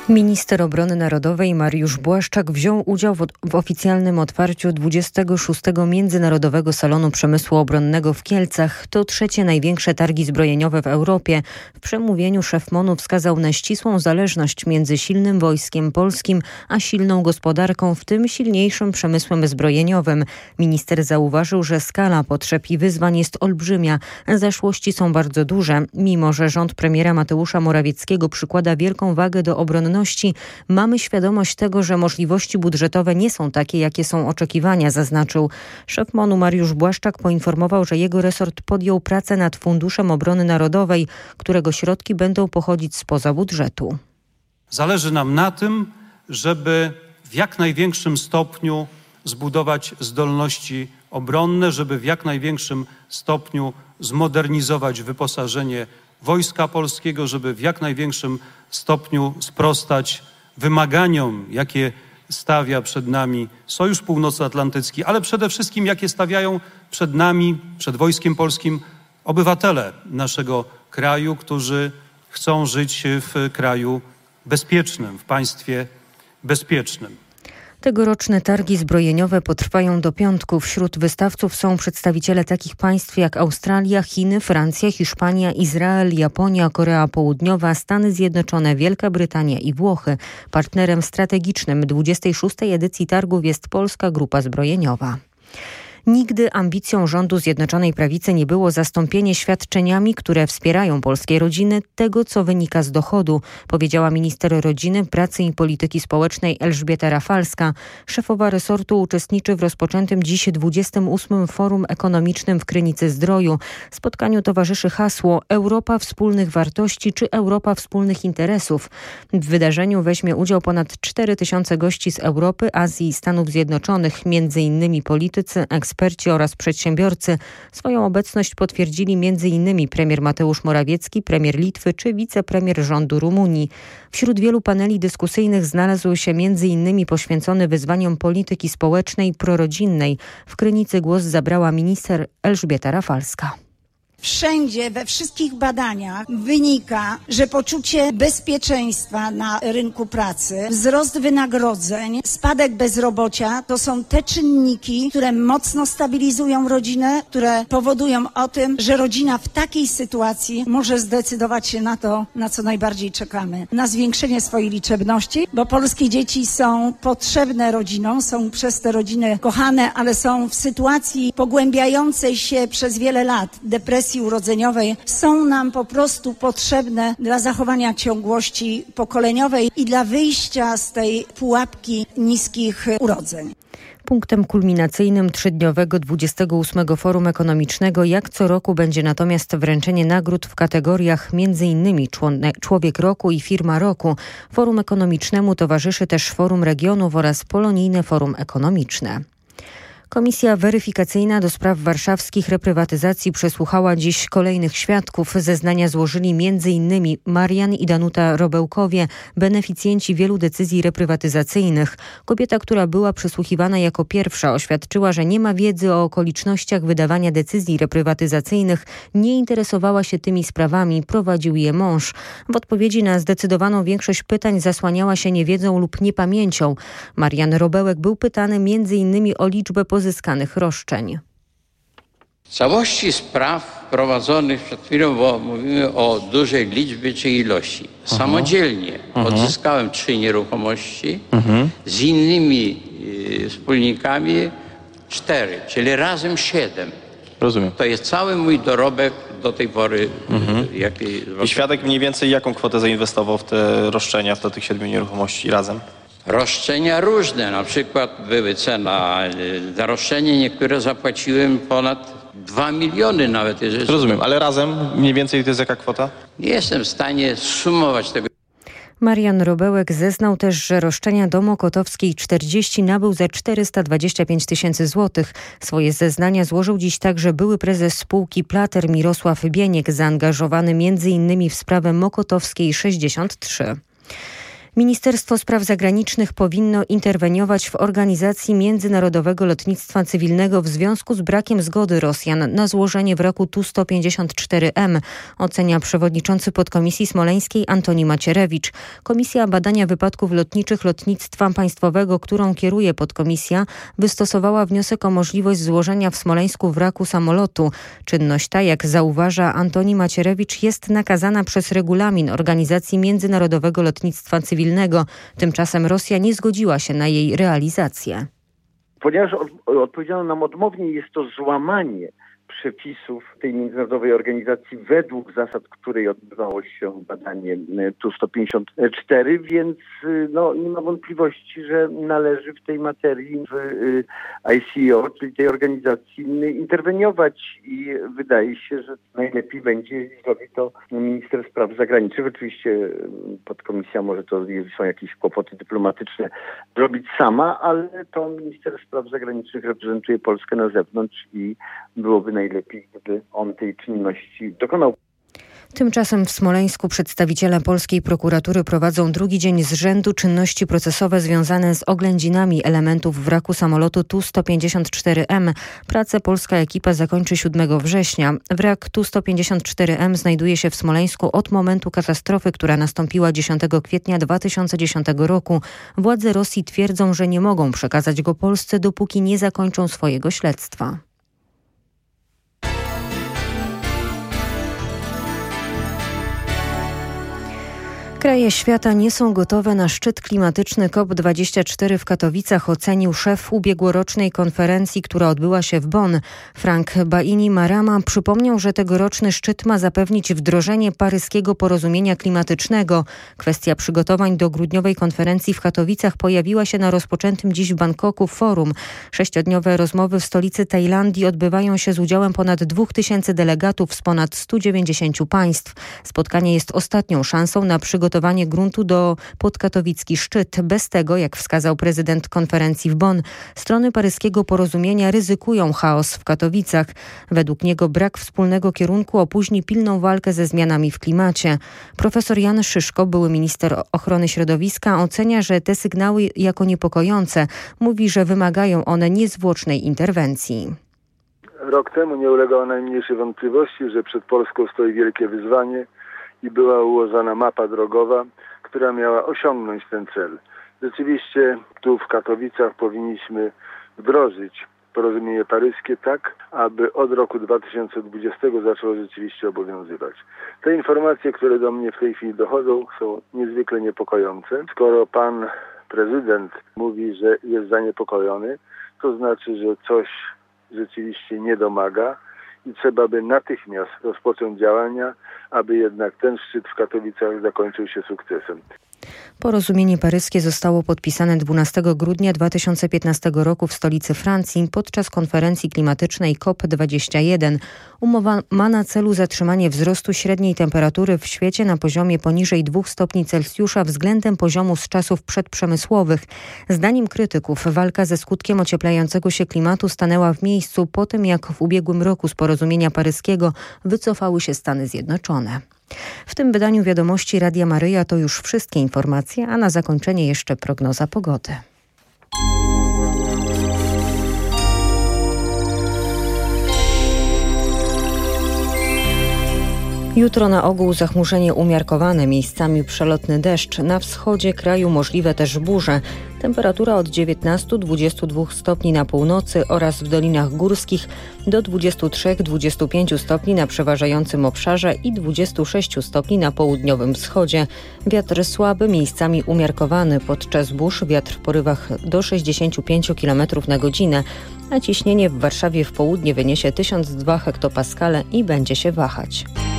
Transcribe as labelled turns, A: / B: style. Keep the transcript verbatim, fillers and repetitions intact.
A: Minister Obrony Narodowej Mariusz Błaszczak wziął udział w, w oficjalnym otwarciu dwudziestego szóstego Międzynarodowego Salonu Przemysłu Obronnego w Kielcach. To trzecie największe targi zbrojeniowe w Europie. W przemówieniu szef MON-u wskazał na ścisłą zależność między silnym wojskiem polskim a silną gospodarką, w tym silniejszym przemysłem zbrojeniowym. Minister zauważył, że skala potrzeb i wyzwań jest olbrzymia. Zaszłości są bardzo duże. Mimo że rząd premiera Mateusza Morawieckiego przykłada wielką wagę do obronności, mamy świadomość tego, że możliwości budżetowe nie są takie, jakie są oczekiwania, zaznaczył. Szef MON-u Mariusz Błaszczak poinformował, że jego resort podjął pracę nad Funduszem Obrony Narodowej, którego środki będą pochodzić spoza budżetu.
B: Zależy nam na tym, żeby w jak największym stopniu zbudować zdolności obronne, żeby w jak największym stopniu zmodernizować wyposażenie Wojska Polskiego, żeby w jak największym stopniu sprostać wymaganiom, jakie stawia przed nami Sojusz Północnoatlantycki, ale przede wszystkim jakie stawiają przed nami, przed Wojskiem Polskim obywatele naszego kraju, którzy chcą żyć w kraju bezpiecznym, w państwie bezpiecznym.
A: Tegoroczne targi zbrojeniowe potrwają do piątku. Wśród wystawców są przedstawiciele takich państw jak Australia, Chiny, Francja, Hiszpania, Izrael, Japonia, Korea Południowa, Stany Zjednoczone, Wielka Brytania i Włochy. Partnerem strategicznym dwudziestej szóstej edycji targów jest Polska Grupa Zbrojeniowa. Nigdy ambicją rządu Zjednoczonej Prawicy nie było zastąpienie świadczeniami, które wspierają polskie rodziny, tego, co wynika z dochodu, powiedziała minister rodziny, pracy i polityki społecznej Elżbieta Rafalska. Szefowa resortu uczestniczy w rozpoczętym dziś dwudziestym ósmym Forum Ekonomicznym w Krynicy-Zdroju. Spotkaniu towarzyszy hasło Europa wspólnych wartości czy Europa wspólnych interesów. W wydarzeniu weźmie udział ponad cztery tysiące gości z Europy, Azji i Stanów Zjednoczonych, między innymi politycy, eksperci, Eksperci oraz przedsiębiorcy. Swoją obecność potwierdzili między innymi premier Mateusz Morawiecki, premier Litwy czy wicepremier rządu Rumunii. Wśród wielu paneli dyskusyjnych znalazł się między innymi poświęcony wyzwaniom polityki społecznej prorodzinnej. W Krynicy głos zabrała minister Elżbieta Rafalska.
C: Wszędzie, we wszystkich badaniach wynika, że poczucie bezpieczeństwa na rynku pracy, wzrost wynagrodzeń, spadek bezrobocia to są te czynniki, które mocno stabilizują rodzinę, które powodują o tym, że rodzina w takiej sytuacji może zdecydować się na to, na co najbardziej czekamy. Na zwiększenie swojej liczebności, bo polskie dzieci są potrzebne rodzinom, są przez te rodziny kochane, ale są w sytuacji pogłębiającej się przez wiele lat depresji urodzeniowej, są nam po prostu potrzebne dla zachowania ciągłości pokoleniowej i dla wyjścia z tej pułapki niskich urodzeń.
A: Punktem kulminacyjnym trzydniowego dwudziestego ósmego Forum Ekonomicznego jak co roku będzie natomiast wręczenie nagród w kategoriach między innymi Człowiek Roku i Firma Roku. Forum Ekonomicznemu towarzyszy też Forum Regionów oraz Polonijne Forum Ekonomiczne. Komisja weryfikacyjna do spraw warszawskich reprywatyzacji przesłuchała dziś kolejnych świadków. Zeznania złożyli między innymi Marian i Danuta Robełkowie, beneficjenci wielu decyzji reprywatyzacyjnych. Kobieta, która była przesłuchiwana jako pierwsza, oświadczyła, że nie ma wiedzy o okolicznościach wydawania decyzji reprywatyzacyjnych, nie interesowała się tymi sprawami, prowadził je mąż. W odpowiedzi na zdecydowaną większość pytań zasłaniała się niewiedzą lub niepamięcią. Marian Robełek był pytany między innymi o liczbę pozyskanych roszczeń.
D: W całości spraw prowadzonych przed chwilą, bo mówimy o dużej liczbie czy ilości. Samodzielnie uh-huh. odzyskałem trzy nieruchomości, uh-huh. z innymi y, wspólnikami cztery, czyli razem siedem.
E: Rozumiem.
D: To jest cały mój dorobek do tej pory.
E: Uh-huh.
D: Jaki...
E: I świadek mniej więcej jaką kwotę zainwestował w te roszczenia, w tych siedmiu nieruchomości razem?
D: Roszczenia różne, na przykład były cena, za roszczenie niektóre zapłaciłem ponad dwa miliony nawet. Jeżeli...
E: Rozumiem, ale razem mniej więcej to jest jaka kwota?
D: Nie jestem w stanie sumować tego.
A: Marian Robełek zeznał też, że roszczenia do Mokotowskiej czterdzieści nabył za czterysta dwadzieścia pięć tysięcy złotych. Swoje zeznania złożył dziś także były prezes spółki Plater Mirosław Bieniek, zaangażowany między innymi w sprawę Mokotowskiej sześćdziesiąt trzy. Ministerstwo Spraw Zagranicznych powinno interweniować w organizacji międzynarodowego lotnictwa cywilnego w związku z brakiem zgody Rosjan na złożenie wraku Tu sto pięćdziesiąt cztery M, ocenia przewodniczący podkomisji smoleńskiej Antoni Macierewicz. Komisja Badania Wypadków Lotniczych Lotnictwa Państwowego, którą kieruje podkomisja, wystosowała wniosek o możliwość złożenia w Smoleńsku wraku samolotu. Czynność ta, jak zauważa Antoni Macierewicz, jest nakazana przez regulamin Organizacji Międzynarodowego Lotnictwa Cywilnego. Tymczasem Rosja nie zgodziła się na jej realizację.
F: Ponieważ odpowiedziano nam odmownie, jest to złamanie przepisów tej międzynarodowej organizacji, według zasad której odbywało się badanie Tu sto pięćdziesiąt cztery, więc no, nie ma wątpliwości, że należy w tej materii w I C A O, czyli tej organizacji, interweniować i wydaje się, że najlepiej będzie, jeśli zrobi to minister spraw zagranicznych. Oczywiście podkomisja może to, jeśli są jakieś kłopoty dyplomatyczne, zrobić sama, ale to minister spraw zagranicznych reprezentuje Polskę na zewnątrz i byłoby najlepiej, gdyby on tej czynności dokonał.
A: Tymczasem w Smoleńsku przedstawiciele polskiej prokuratury prowadzą drugi dzień z rzędu czynności procesowe związane z oględzinami elementów wraku samolotu Tu sto pięćdziesiąt cztery M. Pracę polska ekipa zakończy siódmego września. Wrak Tu sto pięćdziesiąt cztery M znajduje się w Smoleńsku od momentu katastrofy, która nastąpiła dziesiątego kwietnia dwa tysiące dziesiątego roku. Władze Rosji twierdzą, że nie mogą przekazać go Polsce, dopóki nie zakończą swojego śledztwa. Kraje świata nie są gotowe na szczyt klimatyczny C O P dwadzieścia cztery w Katowicach, ocenił szef ubiegłorocznej konferencji, która odbyła się w Bonn. Frank Baini-Marama przypomniał, że tegoroczny szczyt ma zapewnić wdrożenie paryskiego porozumienia klimatycznego. Kwestia przygotowań do grudniowej konferencji w Katowicach pojawiła się na rozpoczętym dziś w Bangkoku forum. Sześciodniowe rozmowy w stolicy Tajlandii odbywają się z udziałem ponad dwóch tysięcy delegatów z ponad stu dziewięćdziesięciu państw. Spotkanie jest ostatnią szansą na przygotowanie Przygotowanie gruntu do podkatowicki szczyt. Bez tego, jak wskazał prezydent konferencji w Bonn, strony paryskiego porozumienia ryzykują chaos w Katowicach. Według niego brak wspólnego kierunku opóźni pilną walkę ze zmianami w klimacie. Profesor Jan Szyszko, były minister ochrony środowiska, ocenia, że te sygnały jako niepokojące. Mówi, że wymagają one niezwłocznej interwencji.
G: Rok temu nie ulegało najmniejszej wątpliwości, że przed Polską stoi wielkie wyzwanie i była ułożona mapa drogowa, która miała osiągnąć ten cel. Rzeczywiście tu w Katowicach powinniśmy wdrożyć porozumienie paryskie tak, aby od roku dwa tysiące dwudziestego zaczęło rzeczywiście obowiązywać. Te informacje, które do mnie w tej chwili dochodzą, są niezwykle niepokojące. Skoro pan prezydent mówi, że jest zaniepokojony, to znaczy, że coś rzeczywiście nie domaga i trzeba by natychmiast rozpocząć działania, aby jednak ten szczyt w Katowicach zakończył się sukcesem.
A: Porozumienie paryskie zostało podpisane dwunastego grudnia dwa tysiące piętnastego roku w stolicy Francji podczas konferencji klimatycznej C O P dwadzieścia jeden. Umowa ma na celu zatrzymanie wzrostu średniej temperatury w świecie na poziomie poniżej dwóch stopni Celsjusza względem poziomu z czasów przedprzemysłowych. Zdaniem krytyków walka ze skutkiem ocieplającego się klimatu stanęła w miejscu po tym, jak w ubiegłym roku z porozumienia paryskiego wycofały się Stany Zjednoczone. W tym wydaniu Wiadomości Radia Maryja to już wszystkie informacje, a na zakończenie jeszcze prognoza pogody. Jutro na ogół zachmurzenie umiarkowane, miejscami przelotny deszcz. Na wschodzie kraju możliwe też burze. Temperatura od dziewiętnastu do dwudziestu dwóch stopni na północy oraz w dolinach górskich do dwudziestu trzech do dwudziestu pięciu stopni na przeważającym obszarze i dwudziestu sześciu stopni na południowym wschodzie. Wiatr słaby, miejscami umiarkowany. Podczas burz wiatr w porywach do sześćdziesięciu pięciu kilometrów na godzinę, a ciśnienie w Warszawie w południe wyniesie tysiąc dwa hektopaskale i będzie się wahać.